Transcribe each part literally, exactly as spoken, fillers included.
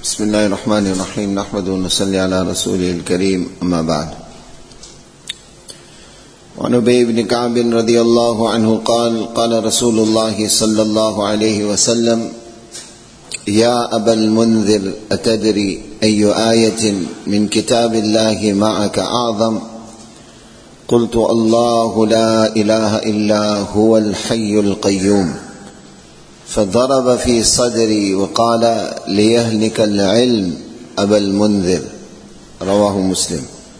بسم الله الرحمن الرحيم نحمده ونصلي على رسوله الكريم أما بعد. وعن أبي بن كعب رضي الله عنه قال قال رسول الله صلى الله عليه وسلم: يا أبا المنذر أتدري أي آية من كتاب الله معك أعظم؟ قلت: الله لا إله إلا هو الحي القيوم. فضرب في صدري وقال: ليهلك العلم أبا المنذر. رواه Muslim.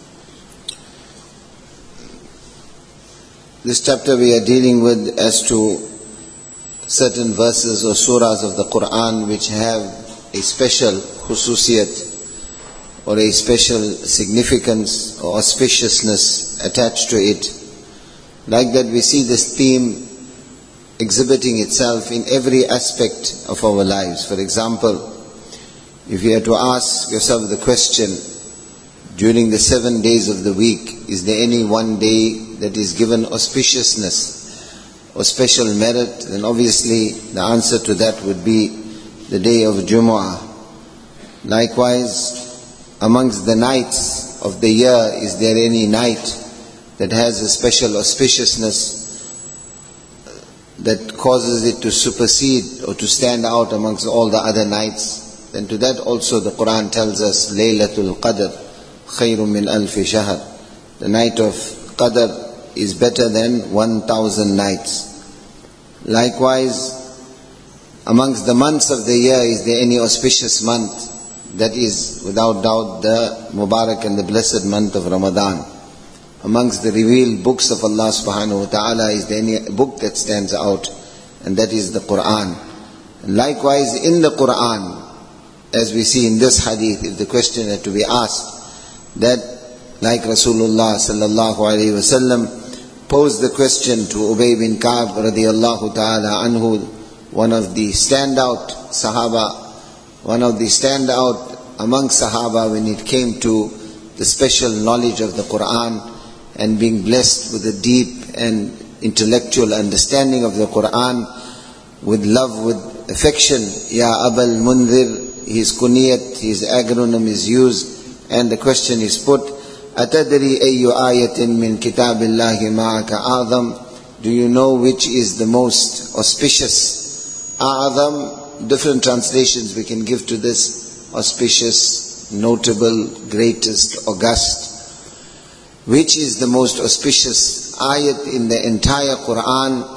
This chapter we are dealing with as to certain verses or surahs of the Quran which have a special khususiyat or a special significance or auspiciousness attached to it. Like that, we see this theme exhibiting itself in every aspect of our lives. For example, if you had to ask yourself the question, during the seven days of the week, is there any one day that is given auspiciousness or special merit? Then obviously the answer to that would be the day of Jumu'ah. Likewise, amongst the nights of the year, is there any night that has a special auspiciousness that causes it to supersede or to stand out amongst all the other nights? Then to that also the Quran tells us, Laylatul Qadr khayrun min alfi shahr. The night of Qadr is better than one thousand nights. Likewise, amongst the months of the year, is there any auspicious month? That is without doubt the Mubarak and the blessed month of Ramadan. Amongst the revealed books of Allah subhanahu wa ta'ala, is there any book that stands out? And that is the Quran. And likewise in the Quran, as we see in this hadith, if the question had to be asked, that like Rasulullah sallallahu alayhi wa sallam posed the question to Ubay bin Ka'b radiyallahu ta'ala anhu, one of the standout Sahaba, one of the standout among Sahaba when it came to the special knowledge of the Quran and being blessed with a deep and intellectual understanding of the Quran, with love, with affection. Ya Abal Mundhir, his kunyat, his acronym is used, and the question is put, Atadri ayyu ayatin min kitabillahi ma'aka a'zam? Do you know which is the most auspicious? A'zam, different translations we can give to this: auspicious, notable, greatest, august. Which is the most auspicious ayat in the entire Quran?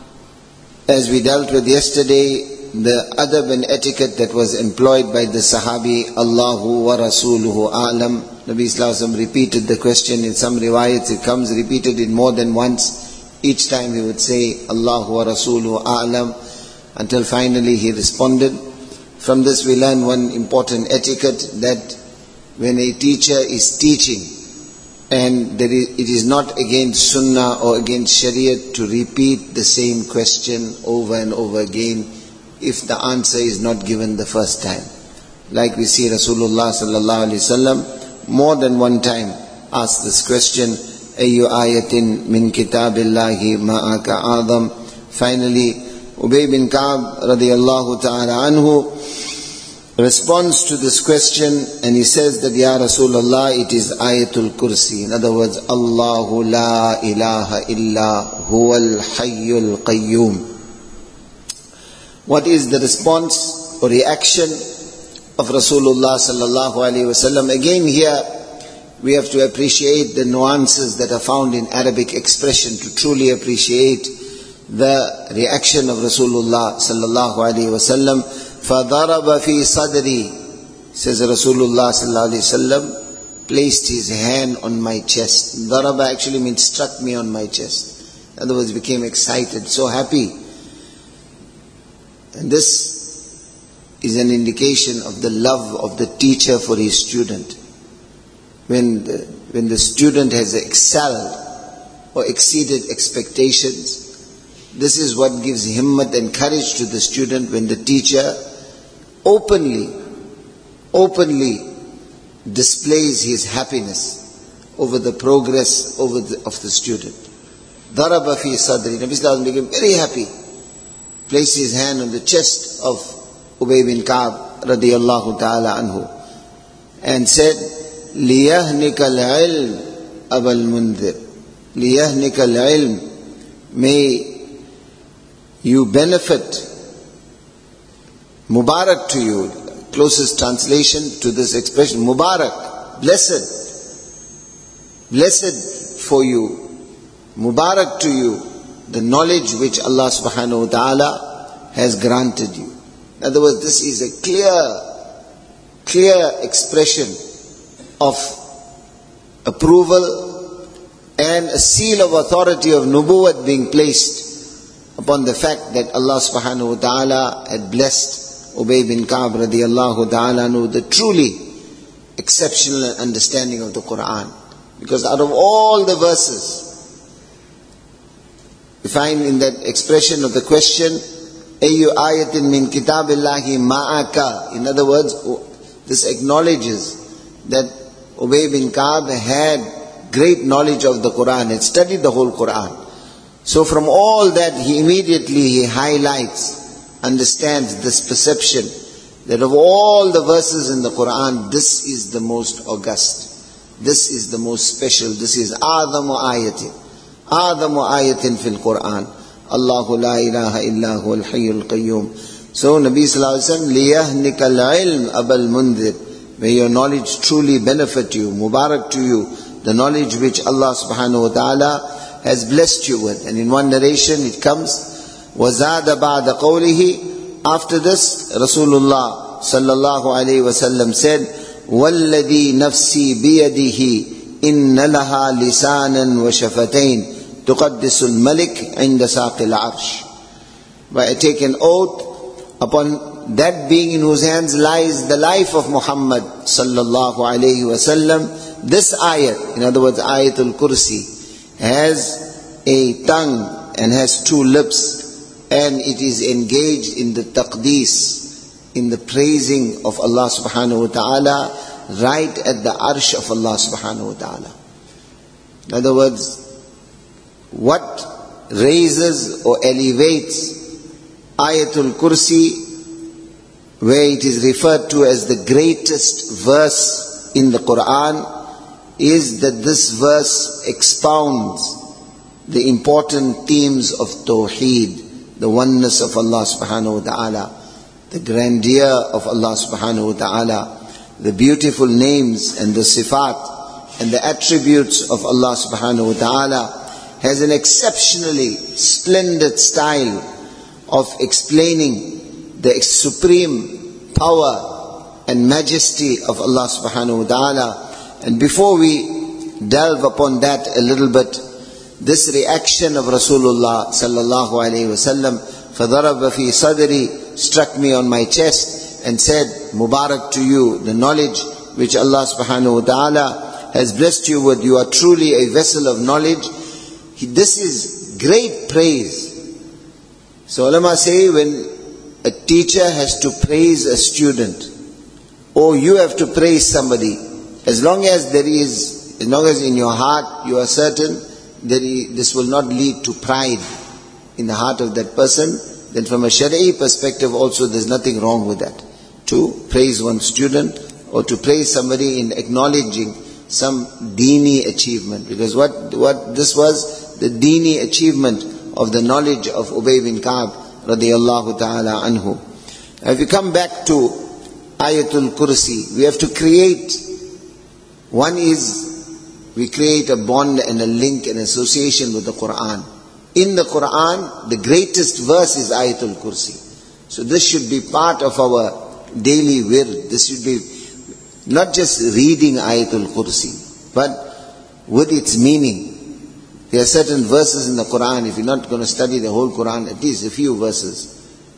As we dealt with yesterday, the adab and etiquette that was employed by the Sahabi, Allahu wa Rasuluhu a'lam. Nabi Sallallahu Alaihi Wasallam repeated the question. In some riwayats it comes repeated in more than once. Each time he would say, Allahu wa Rasuluhu a'lam, until finally he responded. From this we learn one important etiquette, that when a teacher is teaching, and there is, it is not against Sunnah or against Shariat to repeat the same question over and over again if the answer is not given the first time. Like we see Rasulullah sallallahu alaihi wasallam more than one time ask this question, Ayyu ayatin min kitabillahi ma'aka a'zam. Finally, Ubay bin Ka'b radiyallahu ta'ala anhu responds to this question, and he says that, Ya Rasulullah, it is Ayatul Kursi. In other words, Allahu la ilaha illa huwal hayyul qayyum. What is the response or reaction of Rasulullah sallallahu alaihi wasallam? Again here, we have to appreciate the nuances that are found in Arabic expression to truly appreciate the reaction of Rasulullah sallallahu alaihi wasallam. فَضَرَبَ فِي صَدْرِي, says Rasulullah sallallahu alaihi wasallam, placed his hand on my chest. Daraba actually means struck me on my chest. In other words, became excited, so happy. And this is an indication of the love of the teacher for his student. When the, when the student has excelled or exceeded expectations, this is what gives himmat and courage to the student, when the teacher openly, openly displays his happiness over the progress over the, of the student. Daraba fi sadri. Nabi Sallallahu Alaihi Wasallam became very happy. Placed his hand on the chest of Ubay bin Ka'b radiyallahu ta'ala anhu and said, لِيَهْنِكَ الْعِلْمِ أَبَا الْمُنذِرِ. لِيَهْنِكَ الْعِلْمِ. May you benefit. Mubarak to you. Closest translation to this expression, Mubarak, blessed. Blessed for you. Mubarak to you, the knowledge which Allah subhanahu wa ta'ala has granted you. In other words, this is a clear, clear expression of approval and a seal of authority of nubuwwat being placed upon the fact that Allah subhanahu wa ta'ala had blessed Ubay bin Ka'b radiyallahu ta'ala anhu the truly exceptional understanding of the Quran. Because out of all the verses, we find in that expression of the question, Ayyu ayatin min kitabillahi ma'aka. In other words, this acknowledges that Ubay bin Ka'b had great knowledge of the Quran, had studied the whole Quran. So from all that, he immediately he highlights, understands this perception that of all the verses in the Quran, this is the most august. This is the most special. This is A'zamu ayatin. A'zamu ayatin fil Quran. Allahu la ilaha illa huwal hayyul qayyum. So Nabi sallallahu alayhi wa sallam, لِيَهْنِكَ الْعِلْمِ أَبَا الْمُنذِرِ. May your knowledge truly benefit you, Mubarak to you, the knowledge which Allah subhanahu wa ta'ala has blessed you with. And in one narration it comes, وَزَادَ بَعْدَ قَوْلِهِ. After this, Rasulullah sallallahu alayhi wa sallam said, وَالَّذِي نَفْسِي بِيَدِهِ إِنَّ لَهَا لِسَانًا وَشَفَتَيْنِ تُقَدِّسُ الْمَلِكِ عِنْدَ سَاقِ الْعَرْشِ. By I take an oath upon that being in whose hands lies the life of Muhammad sallallahu alayhi wa sallam. This ayat, in other words, Ayatul Kursi, has a tongue and has two lips, and it is engaged in the taqdees, in the praising of Allah subhanahu wa ta'ala, right at the arsh of Allah subhanahu wa ta'ala. In other words, what raises or elevates Ayatul Kursi, where it is referred to as the greatest verse in the Quran, is that this verse expounds the important themes of Tawheed, the oneness of Allah subhanahu wa ta'ala, the grandeur of Allah subhanahu wa ta'ala, the beautiful names and the sifat and the attributes of Allah subhanahu wa ta'ala, has an exceptionally splendid style of explaining the supreme power and majesty of Allah subhanahu wa ta'ala. And before we delve upon that a little bit, this reaction of Rasulullah sallallahu alayhi wa sallam, فَضَرَبَ فِي صَدْرِي, struck me on my chest and said, Mubarak to you, the knowledge which Allah subhanahu wa ta'ala has blessed you with. You are truly a vessel of knowledge. This is great praise. So ulama say, when a teacher has to praise a student, or you have to praise somebody, as long as there is, as long as in your heart you are certain that this will not lead to pride in the heart of that person, then from a Shari'i perspective also there's nothing wrong with that. To praise one student or to praise somebody in acknowledging some deeni achievement. Because what, what this was, the deeni achievement of the knowledge of Ubay bin Ka'b radiyallahu ta'ala anhu. Now if you come back to Ayatul Kursi, we have to create, one is, we create a bond and a link and association with the Quran. In the Quran, the greatest verse is Ayatul Kursi. So this should be part of our daily wird. This should be not just reading Ayatul Kursi, but with its meaning. There are certain verses in the Quran, if you're not going to study the whole Quran, at least a few verses,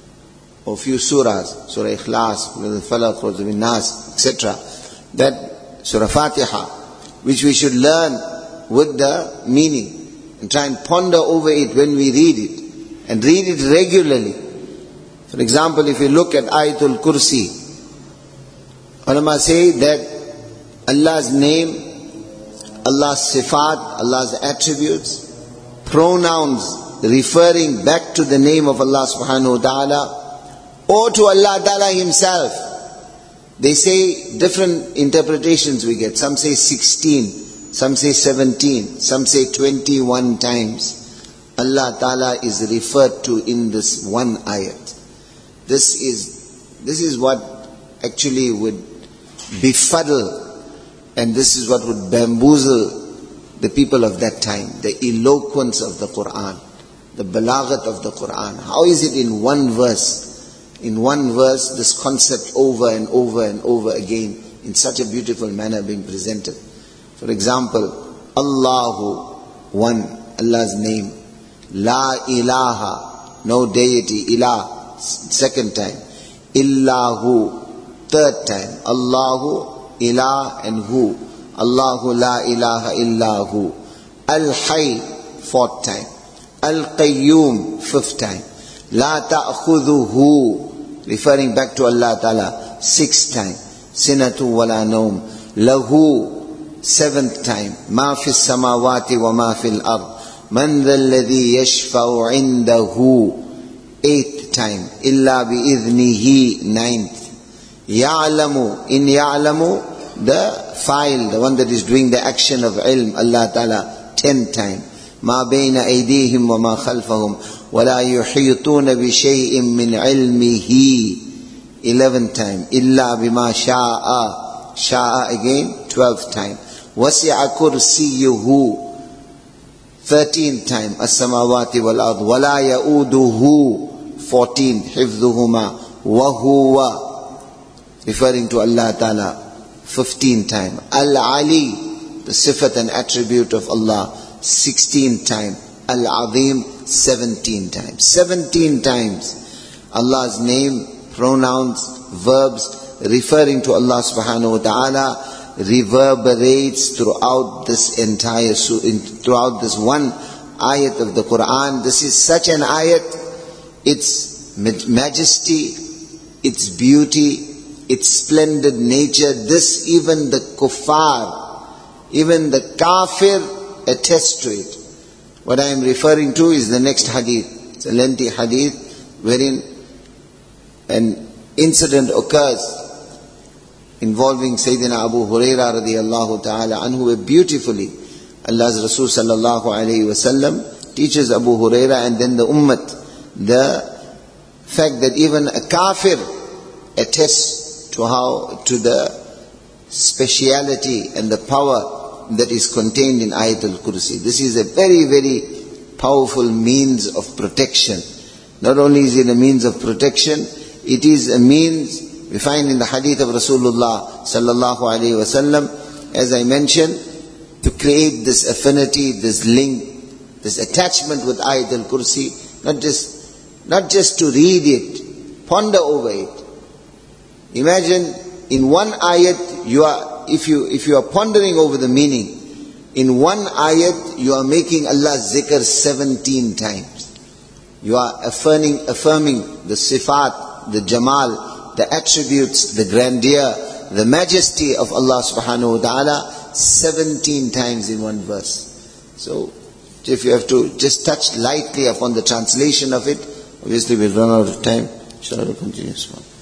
or few surahs, Surah Ikhlas, Surah Al-Falaq, Surah Al-Nas, et cetera. That Surah Fatiha, which we should learn with the meaning and try and ponder over it when we read it, and read it regularly. For example, if you look at Ayatul Kursi, ulama say that Allah's name, Allah's sifat, Allah's attributes, pronouns referring back to the name of Allah subhanahu wa ta'ala, or to Allah ta'ala himself, They say different interpretations we get. Some say sixteen, some say seventeen, some say twenty-one times. Allah Ta'ala is referred to in this one ayat. This is, this is what actually would befuddle, and this is what would bamboozle the people of that time. The eloquence of the Quran, the balaghat of the Quran. How is it in one verse? In one verse, this concept over and over and over again in such a beautiful manner being presented. For example, Allahu, one, Allah's name. La ilaha, no deity, ilah, second time. Illahu, third time. Allahu, ilah and hu. Allahu la ilaha illahu. Al-Hayy, fourth time. Al-Qayyum, fifth time. La ta'khudhuhu, referring back to Allah Ta'ala, sixth time. Sinatu wa la nawm. Lahu, seventh time. Ma fi samawati wa ma fil ard. Man dha alladhi yashfa'u indahu, eighth time. Illa bi idhnihi, ninth. Ya'lamu, in ya'lamu, the file, the one that is doing the action of ilm, Allah Ta'ala, tenth time. Ma bayna aydihim wa ma khalfahum. وَلَا يُحِيطُونَ بِشَيْءٍ مِّنْ عِلْمِهِ, eleventh time. إِلَّا بِمَا شَاءَ, شَاءَ again, twelfth time. وَسِعَ كُرْسِيُّهُ, thirteenth time. السَّمَاوَاتِ وَالْأَرْضِ وَلَا يَؤُودُهُ, fourteenth. حِفْظُهُمَا وَهُوَ, referring to Allah Ta'ala, fifteenth time. Al-Ali, the sifat and attribute of Allah, sixteenth time. Al-Azim, seventeen times. seventeen times Allah's name, pronouns, verbs referring to Allah subhanahu wa ta'ala reverberates throughout this entire, throughout this one ayat of the Quran. This is such an ayat, its majesty, its beauty, its splendid nature, this even the kuffar, even the kafir attest to it. What I am referring to is the next hadith. It's a lengthy hadith wherein an incident occurs involving Sayyidina Abu Huraira radiyallahu ta'ala anhu, where beautifully Allah's Rasul sallallahu alayhi wa sallam teaches Abu Huraira and then the ummat the fact that even a kafir attests to how, to the speciality and the power that is contained in Ayatul Kursi. This is a very, very powerful means of protection. Not only is it a means of protection, it is a means, we find in the hadith of Rasulullah sallallahu alayhi wa sallam, as I mentioned, to create this affinity, this link, this attachment with Ayatul Kursi, not just, not just to read it, ponder over it. Imagine in one ayat, you are, if you, if you are pondering over the meaning, in one ayat, you are making Allah's zikr seventeen times. You are affirming, affirming the sifat, the jamal, the attributes, the grandeur, the majesty of Allah subhanahu wa ta'ala seventeen times in one verse. So, if you have to just touch lightly upon the translation of it, obviously we'll run out of time. Shall I continue?